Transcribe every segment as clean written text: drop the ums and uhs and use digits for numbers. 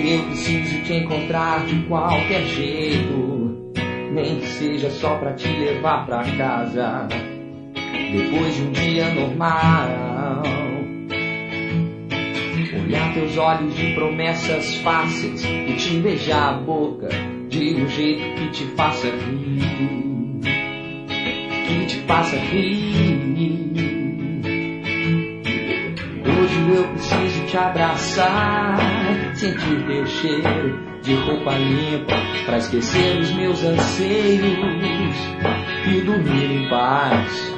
eu preciso te encontrar de qualquer jeito, nem que seja só pra te levar pra casa, depois de um dia normal. Olhar teus olhos de promessas fáceis e te beijar a boca de um jeito que te faça rir, que te faça rir. Hoje eu preciso te abraçar, sentir teu cheiro de roupa limpa, pra esquecer os meus anseios e dormir em paz.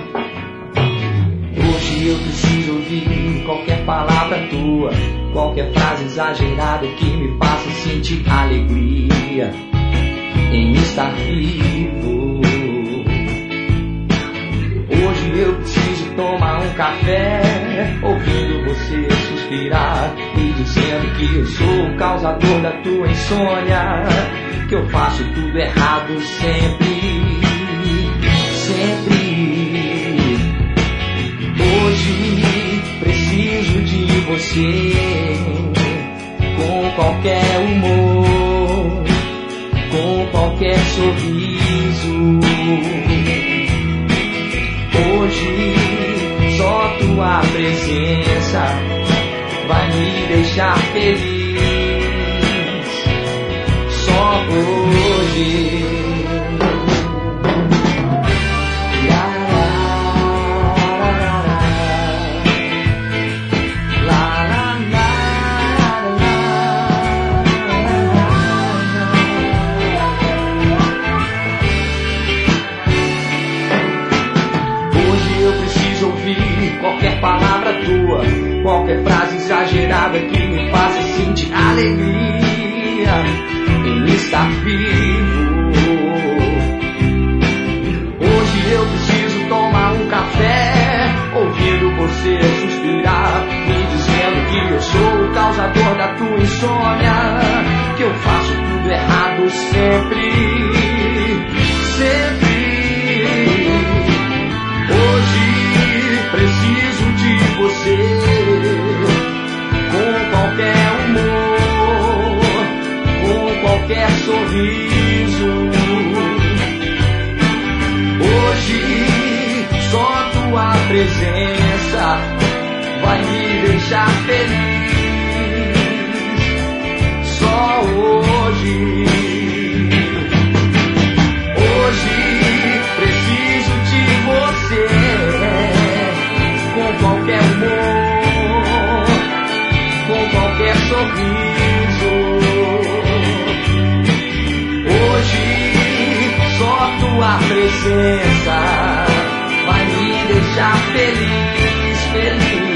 Hoje eu preciso ouvir qualquer palavra tua, qualquer frase exagerada que me faça sentir alegria em estar vivo. Hoje eu preciso tomar um café, ouvindo você suspirar e dizendo que eu sou o causador da tua insônia, que eu faço tudo errado sempre, sempre. Hoje preciso de você, com qualquer humor, com qualquer sorriso. Hoje só tua presença vai me deixar feliz. Só hoje. Qualquer palavra tua, qualquer frase exagerada que me faça sentir alegria em estar vivo. Hoje eu preciso tomar um café, ouvindo você suspirar, me dizendo que eu sou o causador da tua insônia, que eu faço tudo errado sempre, sempre. Hoje preciso de você, com qualquer humor, com qualquer sorriso. Hoje só tua presença vai me deixar feliz. Só hoje. Hoje preciso de você, com qualquer humor, com qualquer sorriso. Hoje só tua presença vai me deixar feliz, feliz.